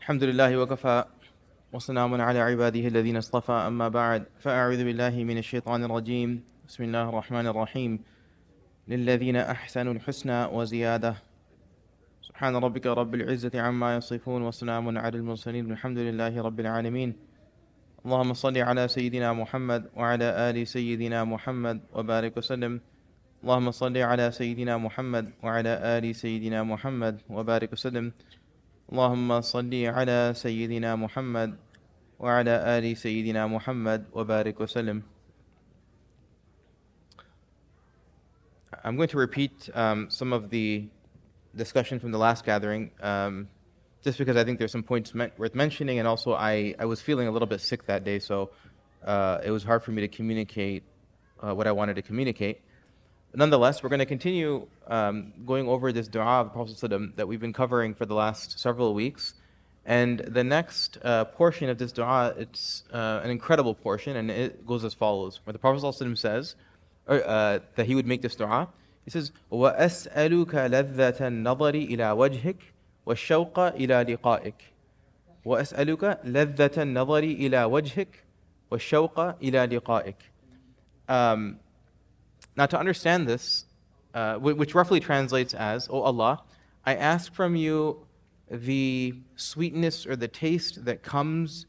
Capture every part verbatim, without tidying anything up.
الحمد لله وكفى وسلام على عباده الذين اصطفى أما بعد فأعوذ بالله من الشيطان الرجيم بسم الله الرحمن الرحيم للذين أحسنوا الحسنى وزيادة سبحان ربك رب العزة عما يصفون وسلام على المرسلين والحمد لله رب العالمين اللهم صل على سيدنا محمد وعلى آل سيدنا محمد وبارك وسلم اللهم صل على سيدنا محمد وعلى آل سيدنا محمد وبارك وسلم اللهم صل على سيدنا محمد وعلى آل سيدنا محمد وبارك وسلم. I'm going to repeat um, some of the discussion from the last gathering, um, just because I think there's some points me- worth mentioning, and also I, I was feeling a little bit sick that day, so uh, it was hard for me to communicate uh, what I wanted to communicate. Nonetheless, we're going to continue um, going over this dua of the Prophet ﷺ that we've been covering for the last several weeks. And the next uh, portion of this dua, it's uh, an incredible portion, and it goes as follows. Where the Prophet ﷺ says or, uh, that he would make this dua. He says, وَأَسْأَلُكَ لَذَّةَ النَّظَرِ إِلَى وَجْهِكَ وَالشَّوْقَ إِلَى لِقَائِكَ وَأَسْأَلُكَ لَذَّةَ النَّظَرِ إِلَى وَجْهِكَ وَالشَّوْقَ إِلَى لِقَائِكَ. Um, Now, to understand this, uh, which roughly translates as, O Allah, I ask from you the sweetness or the taste that comes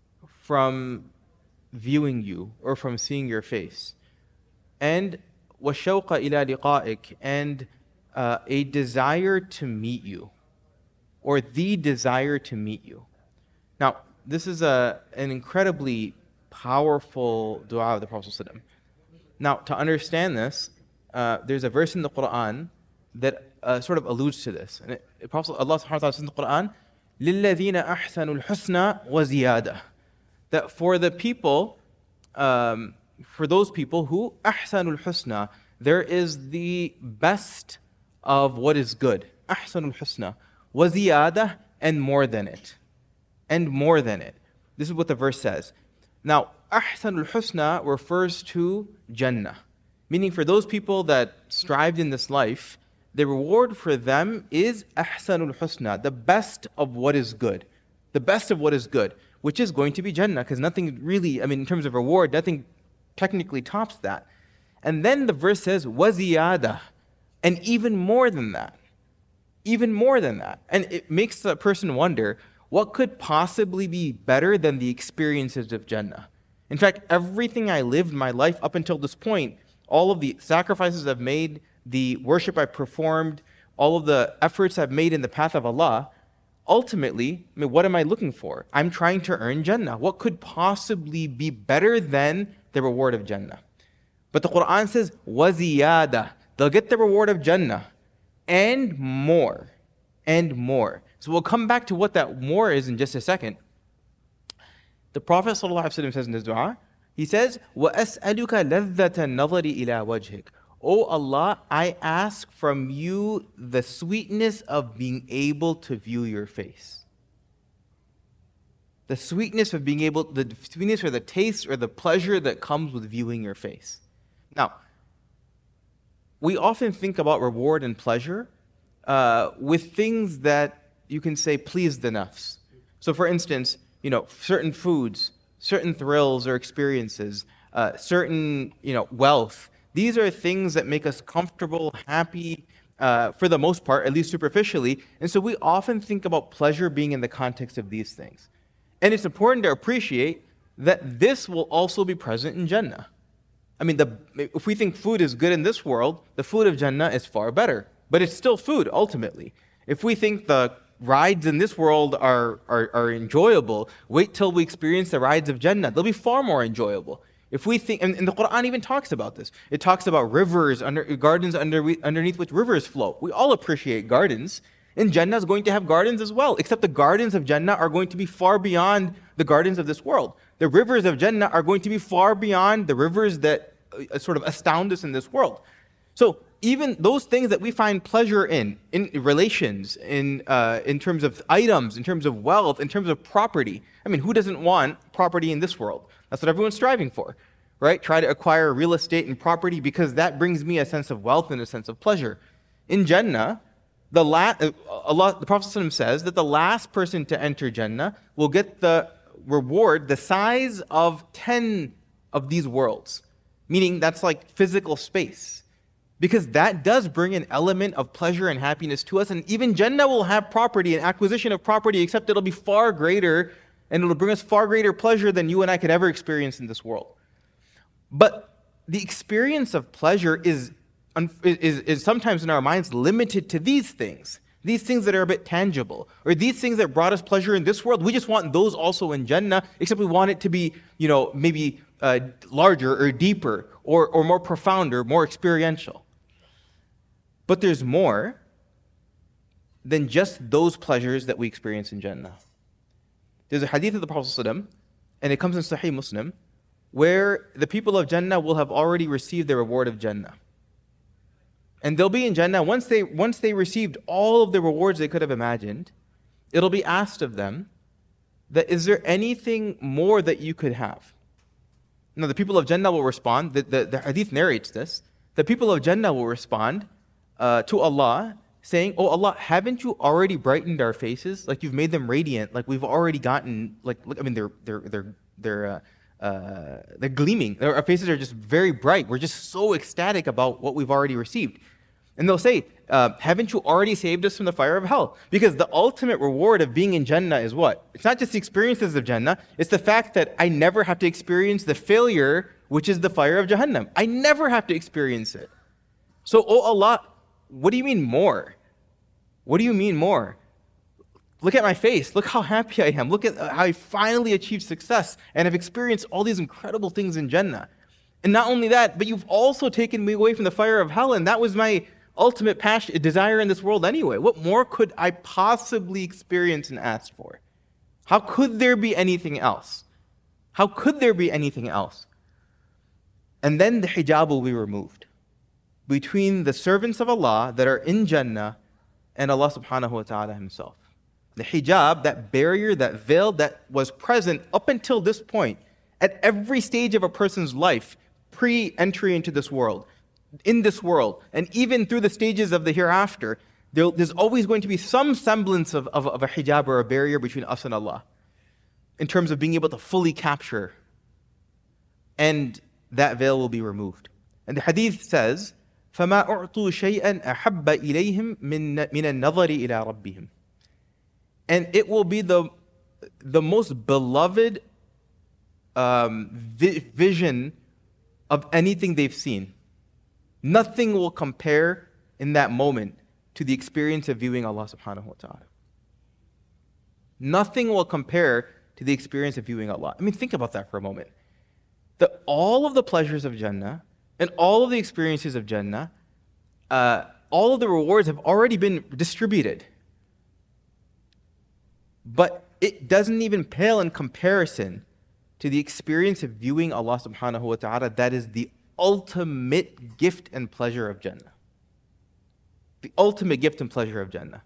from viewing you or from seeing your face, and وَالشَّوْقَ إِلَى لِقَائِكَ, and uh, a desire to meet you, or the desire to meet you. Now, this is a, an incredibly powerful dua of the Prophet ﷺ. Now, to understand this, uh, there's a verse in the Quran that uh, sort of alludes to this. And it, it, Prophet, Allah subhanahu wa ta'ala says in the Quran, لِلَّذِينَ أَحْسَنُوا الْحُسْنَى وَزِيَادَةً, that for the people, um, for those people who أَحْسَنُوا الْحُسْنَى, there is the best of what is good. أَحْسَنُوا الْحُسْنَى وَزِيَادَةً, and more than it. And more than it. This is what the verse says. Now, Ahsanul Husna refers to Jannah, meaning for those people that strived in this life, the reward for them is Ahsanul Husna, the best of what is good. The best of what is good, which is going to be Jannah, because nothing really, I mean, in terms of reward, nothing technically tops that. And then the verse says, وَزِيَادَةً, and even more than that. Even more than that. And it makes the person wonder, what could possibly be better than the experiences of Jannah? In fact, everything I lived my life up until this point, all of the sacrifices I've made, the worship I've performed, all of the efforts I've made in the path of Allah, ultimately, I mean, what am I looking for? I'm trying to earn Jannah. What could possibly be better than the reward of Jannah? But the Quran says, وَزِيَادَةً, they'll get the reward of Jannah, and more, and more. So we'll come back to what that more is in just a second. The Prophet ﷺ says in his dua, he says, وَأَسْأَلُكَ لَذَّةَ النَّظَرِ إِلَى وَجْهِكَ. O Allah, I ask from you the sweetness of being able to view your face. The sweetness of being able, the sweetness or the taste or the pleasure that comes with viewing your face. Now, we often think about reward and pleasure uh, with things that you can say please the nafs. So for instance, you know, certain foods, certain thrills or experiences, uh, certain, you know, wealth. These are things that make us comfortable, happy, uh, for the most part, at least superficially. And so we often think about pleasure being in the context of these things. And it's important to appreciate that this will also be present in Jannah. I mean, the, if we think food is good in this world, the food of Jannah is far better. But it's still food, ultimately. If we think the rides in this world are, are, are enjoyable, wait till we experience the rides of Jannah. They'll be far more enjoyable. If we think, and, and the Quran even talks about this. It talks about rivers, under, gardens under, underneath which rivers flow. We all appreciate gardens. And Jannah is going to have gardens as well, except the gardens of Jannah are going to be far beyond the gardens of this world. The rivers of Jannah are going to be far beyond the rivers that uh, sort of astound us in this world. So even those things that we find pleasure in, in relations, in uh, in terms of items, in terms of wealth, in terms of property. I mean, who doesn't want property in this world? That's what everyone's striving for, right? Try to acquire real estate and property because that brings me a sense of wealth and a sense of pleasure. In Jannah, The la- uh, Allah, the Prophet ﷺ says that the last person to enter Jannah will get the reward the size of ten of these worlds, meaning that's like physical space. Because that does bring an element of pleasure and happiness to us. And even Jannah will have property, an acquisition of property, except it'll be far greater and it'll bring us far greater pleasure than you and I could ever experience in this world. But the experience of pleasure is, is, is sometimes in our minds limited to these things. These things that are a bit tangible. Or these things that brought us pleasure in this world, we just want those also in Jannah, except we want it to be, you know, maybe uh, larger or deeper or, or more profound or more experiential. But there's more than just those pleasures that we experience in Jannah. There's a hadith of the Prophet ﷺ, and it comes in Sahih Muslim, where the people of Jannah will have already received the reward of Jannah. And they'll be in Jannah, once they, once they received all of the rewards they could have imagined, it'll be asked of them that, is there anything more that you could have? Now the people of Jannah will respond, the, the, the hadith narrates this, the people of Jannah will respond, Uh, to Allah, saying, "Oh Allah, haven't you already brightened our faces? Like you've made them radiant. Like we've already gotten, like look, I mean, they're they're they're they're uh, uh, they're gleaming. Our faces are just very bright. We're just so ecstatic about what we've already received." And they'll say, uh, "Haven't you already saved us from the fire of hell?" Because the ultimate reward of being in Jannah is what? It's not just the experiences of Jannah. It's the fact that I never have to experience the failure, which is the fire of Jahannam. I never have to experience it. So, oh Allah, what do you mean more? What do you mean more? Look at my face. Look how happy I am. Look at how I finally achieved success and have experienced all these incredible things in Jannah. And not only that, but you've also taken me away from the fire of hell, and that was my ultimate passion, desire in this world anyway. What more could I possibly experience and ask for? How could there be anything else? How could there be anything else? And then the hijab will be removed between the servants of Allah that are in Jannah and Allah subhanahu wa ta'ala himself. The hijab, that barrier, that veil that was present up until this point at every stage of a person's life, pre-entry into this world, in this world, and even through the stages of the hereafter, there, there's always going to be some semblance of, of, of a hijab or a barrier between us and Allah in terms of being able to fully capture. And that veil will be removed. And the hadith says, فَمَا أُعْطُوا شَيْئًا أَحَبَّ إِلَيْهِمْ مِنَ النَّظَرِ إِلَىٰ رَبِّهِمْ. And it will be the, the most beloved um, vi- vision of anything they've seen. Nothing will compare in that moment to the experience of viewing Allah subhanahu wa ta'ala. Nothing will compare to the experience of viewing Allah. I mean, think about that for a moment. The, all of the pleasures of Jannah and all of the experiences of Jannah, uh, all of the rewards have already been distributed. But it doesn't even pale in comparison to the experience of viewing Allah subhanahu wa ta'ala. That is the ultimate gift and pleasure of Jannah. The ultimate gift and pleasure of Jannah.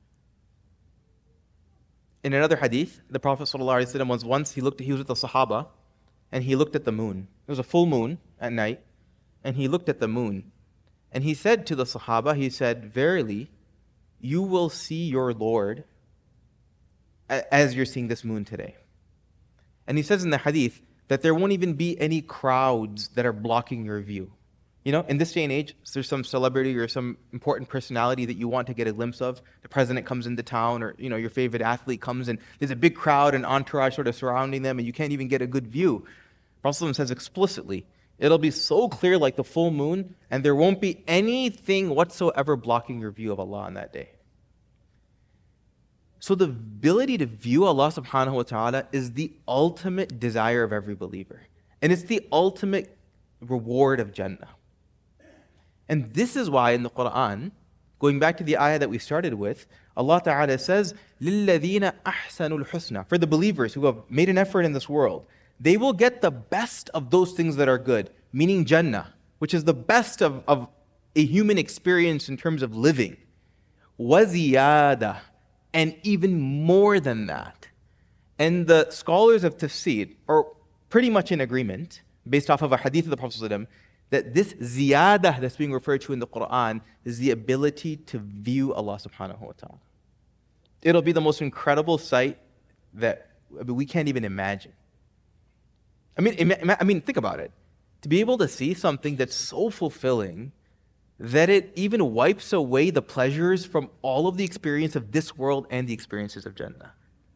In another hadith, the Prophet ﷺ was once, he looked, he was with the Sahaba, and he looked at the moon. It was a full moon at night, and he looked at the moon. And he said to the Sahaba, he said, "Verily, you will see your Lord as you're seeing this moon today." And he says in the hadith that there won't even be any crowds that are blocking your view. You know, in this day and age, there's some celebrity or some important personality that you want to get a glimpse of. The president comes into town, or, you know, your favorite athlete comes, and there's a big crowd and entourage sort of surrounding them, and you can't even get a good view. Prophet says explicitly, it'll be so clear like the full moon, and there won't be anything whatsoever blocking your view of Allah on that day. So the ability to view Allah subhanahu wa ta'ala is the ultimate desire of every believer. And it's the ultimate reward of Jannah. And this is why in the Quran, going back to the ayah that we started with, Allah Ta'ala says, لِلَّذِينَ أَحْسَنُوا الْحُسْنَى. For the believers who have made an effort in this world, they will get the best of those things that are good, meaning Jannah, which is the best of, of a human experience in terms of living. وَزِيَادَةً. And even more than that. And the scholars of tafsir are pretty much in agreement, based off of a hadith of the Prophet ﷺ, that this ziyadah that's being referred to in the Quran is the ability to view Allah subhanahu wa ta'ala. It'll be the most incredible sight that I mean, we can't even imagine. I mean, ima- I mean, think about it. To be able to see something that's so fulfilling that it even wipes away the pleasures from all of the experience of this world and the experiences of Jannah.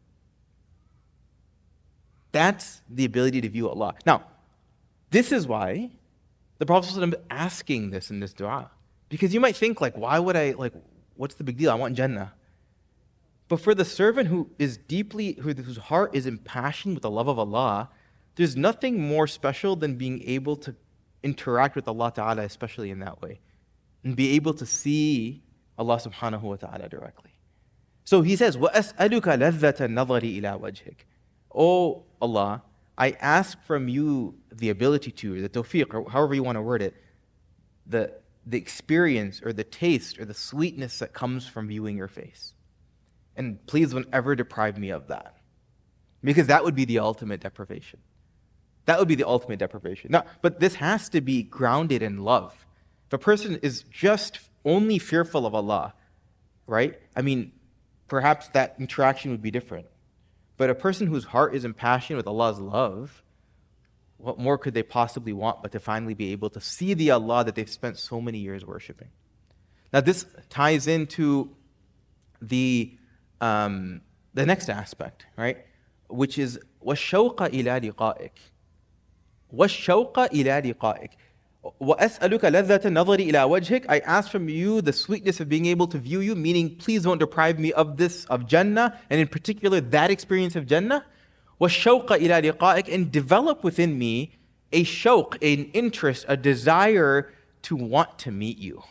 That's the ability to view Allah. Now, this is why the Prophet ﷺ is asking this in this dua. Because you might think, like, why would I, like, what's the big deal? I want Jannah. But for the servant who is deeply, whose heart is impassioned with the love of Allah, there's nothing more special than being able to interact with Allah Ta'ala, especially in that way, and be able to see Allah Subhanahu wa Ta'ala directly. So he says, وَأَسْأَلُكَ لَذَّةَ النَّظَرِ إِلَىٰ وَجْهِكَ. Oh Allah, I ask from you the ability to, the tawfiq, or however you want to word it, the, the experience or the taste or the sweetness that comes from viewing your face. And please don't ever deprive me of that. Because that would be the ultimate deprivation. That would be the ultimate deprivation. Now, but this has to be grounded in love. If a person is just only fearful of Allah, right? I mean, perhaps that interaction would be different. But a person whose heart is impassioned with Allah's love, what more could they possibly want but to finally be able to see the Allah that they've spent so many years worshiping? Now, this ties into the um, the next aspect, right? Which is وَالشَّوْقَ إِلَىٰ لِقَائِكَ. وَالشَّوْقَ إِلَىٰ لِقَائِكَ. وَأَسْأَلُكَ لَذَّةَ النَّظَرِ إِلَىٰ وَجْهِكَ. I ask from you the sweetness of being able to view you, meaning please don't deprive me of this, of Jannah, and in particular that experience of Jannah. وَالشَّوْقَ إِلَىٰ لِقَائِكَ. And develop within me a shawq, an interest, a desire to want to meet you.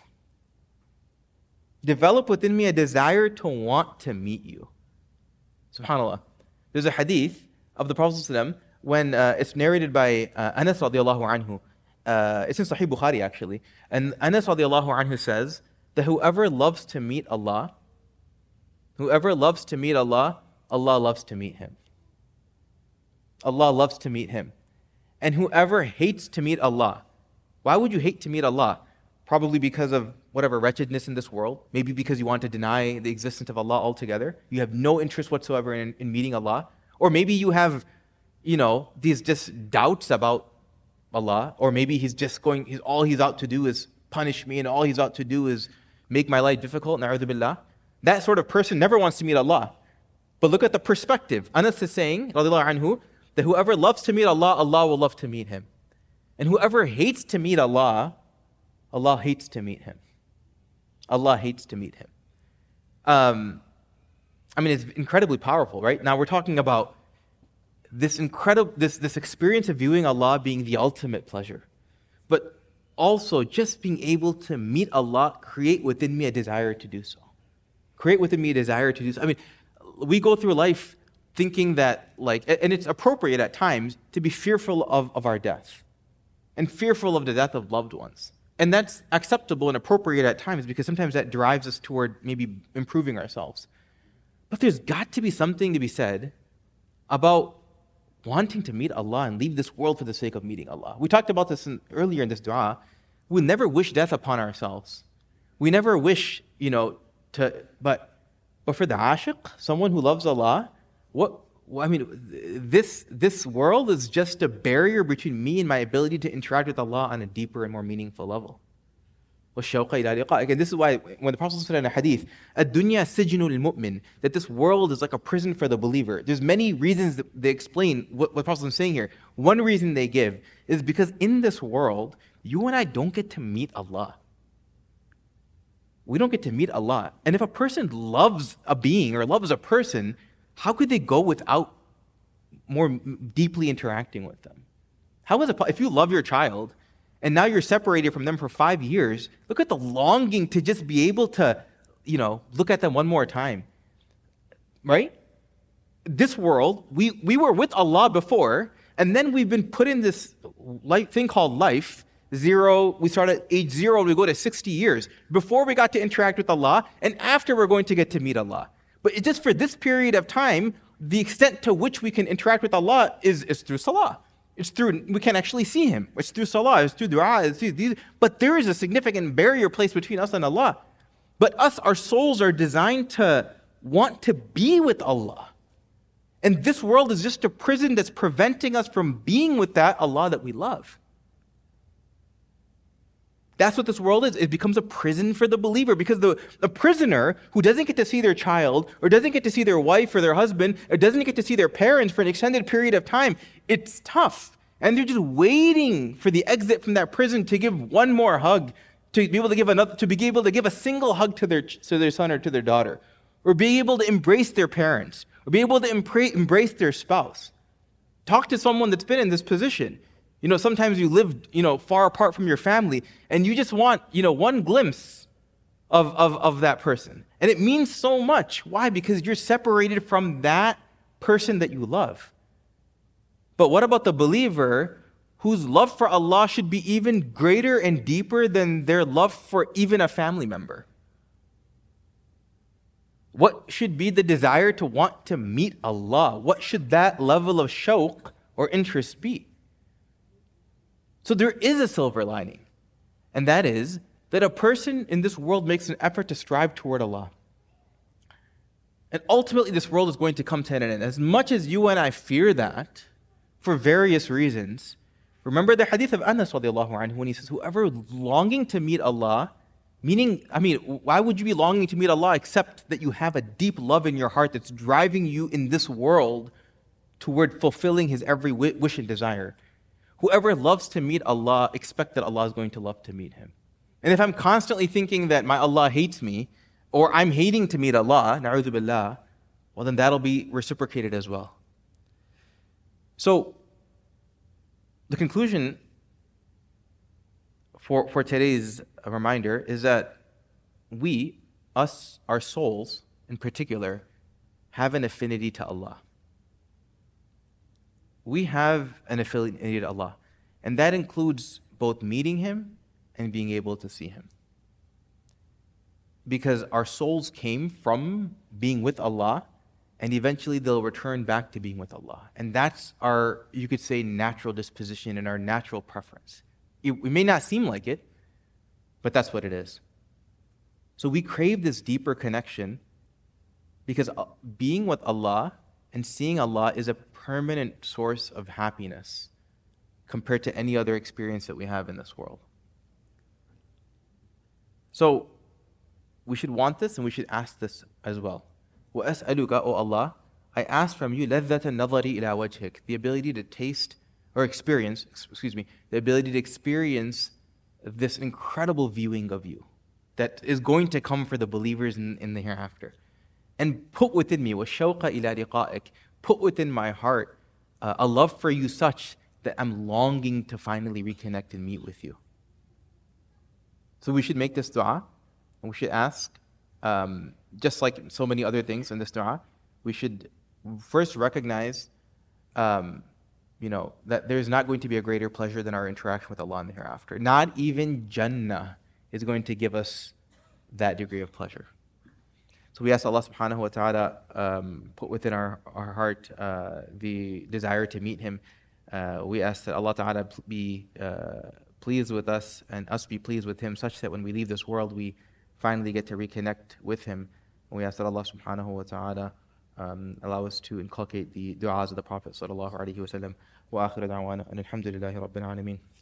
Develop within me a desire to want to meet you. SubhanAllah. There's a hadith of the Prophet ﷺ when uh, it's narrated by uh, Anas radiallahu anhu. Uh, it's in Sahih Bukhari actually. And Anas radiallahu anhu says that whoever loves to meet Allah, whoever loves to meet Allah, Allah loves to meet him. Allah loves to meet him. And whoever hates to meet Allah, why would you hate to meet Allah? Probably because of whatever wretchedness in this world. Maybe because you want to deny the existence of Allah altogether. You have no interest whatsoever in, in meeting Allah. Or maybe you have, you know, these just doubts about Allah. Or maybe he's just going, he's, all he's out to do is punish me and all he's out to do is make my life difficult. Na'udhu billah. That sort of person never wants to meet Allah. But look at the perspective. Anas is saying, radiallahu anhu, that whoever loves to meet Allah, Allah will love to meet him. And whoever hates to meet Allah, Allah hates to meet him. Allah hates to meet him. Um, I mean, it's incredibly powerful, right? Now we're talking about this incredible, this, this experience of viewing Allah being the ultimate pleasure. But also just being able to meet Allah, create within me a desire to do so. Create within me a desire to do so. I mean, we go through life thinking that, like, and it's appropriate at times to be fearful of, of our death and fearful of the death of loved ones. And that's acceptable and appropriate at times because sometimes that drives us toward maybe improving ourselves. But there's got to be something to be said about wanting to meet Allah and leave this world for the sake of meeting Allah. We talked about this in, earlier in this dua. We never wish death upon ourselves. We never wish, you know, to, but, but for the ashiq, someone who loves Allah, what, I mean, this, this world is just a barrier between me and my ability to interact with Allah on a deeper and more meaningful level. Again, this is why when the Prophet said in a hadith, "Ad-dunya sijnul mu'min," that this world is like a prison for the believer. There's many reasons that they explain what, what the Prophet is saying here. One reason they give is because in this world, you and I don't get to meet Allah. We don't get to meet Allah. And if a person loves a being or loves a person, how could they go without more deeply interacting with them? How is it, if you love your child and now you're separated from them for five years, look at the longing to just be able to, you know, look at them one more time, right? This world, we, we were with Allah before, and then we've been put in this life, thing called life, zero, we start at age zero and we go to sixty years before we got to interact with Allah, and after we're going to get to meet Allah. But just for this period of time, the extent to which we can interact with Allah is, is through salah. It's through, we can't actually see him. It's through salah, it's through dua, it's through these, but there is a significant barrier placed between us and Allah. But us, our souls are designed to want to be with Allah. And this world is just a prison that's preventing us from being with that Allah that we love. That's what this world is. It becomes a prison for the believer, because the, the prisoner who doesn't get to see their child, or doesn't get to see their wife or their husband, or doesn't get to see their parents for an extended period of time, it's tough. And they're just waiting for the exit from that prison to give one more hug, to be able to give another, to be able to give a single hug to their, to their son or to their daughter, or be able to embrace their parents, or be able to empre- embrace their spouse. Talk to someone that's been in this position. You know, sometimes you live, you know, far apart from your family, and you just want, you know, one glimpse of, of, of that person. And it means so much. Why? Because you're separated from that person that you love. But what about the believer whose love for Allah should be even greater and deeper than their love for even a family member? What should be the desire to want to meet Allah? What should that level of shawq or interest be? So there is a silver lining, and that is that a person in this world makes an effort to strive toward Allah. And ultimately this world is going to come to an end. As much as you and I fear that, for various reasons, remember the hadith of Anas radiallahu anhu when he says, whoever longing to meet Allah, meaning, I mean, why would you be longing to meet Allah except that you have a deep love in your heart that's driving you in this world toward fulfilling His every wish and desire? Whoever loves to meet Allah, expect that Allah is going to love to meet him. And if I'm constantly thinking that my Allah hates me, or I'm hating to meet Allah, na'udhu billah, well then that'll be reciprocated as well. So, the conclusion for, for today's reminder is that we, us, our souls in particular, have an affinity to Allah. We have an affinity to Allah, and that includes both meeting Him and being able to see Him. Because our souls came from being with Allah, and eventually they'll return back to being with Allah. And that's our, you could say, natural disposition and our natural preference. It, it may not seem like it, but that's what it is. So we crave this deeper connection because being with Allah and seeing Allah is a permanent source of happiness compared to any other experience that we have in this world. So we should want this and we should ask this as well. وَأَسْأَلُكَ, O Allah, I ask from you لَذَّةَ النَّظَرِ إِلَى وَجْهِكَ, the ability to taste or experience, excuse me, the ability to experience this incredible viewing of you that is going to come for the believers in, in the hereafter. And put within me, وَالشَّوْقَ إِلَى لِقَائِكَ, put within my heart uh, a love for you such that I'm longing to finally reconnect and meet with you. So we should make this dua, and we should ask, um, just like so many other things in this dua, we should first recognize um, you know, that there's not going to be a greater pleasure than our interaction with Allah in the hereafter. Not even Jannah is going to give us that degree of pleasure. So we ask Allah subhanahu wa ta'ala um, put within our, our heart uh, the desire to meet Him. Uh, we ask that Allah ta'ala be uh, pleased with us and us be pleased with Him, such that when we leave this world we finally get to reconnect with Him. And we ask that Allah subhanahu wa ta'ala um, allow us to inculcate the du'as of the Prophet sallallahu alaihi wasallam. Wa akhiru da'wana and alhamdulillahi rabbil alameen.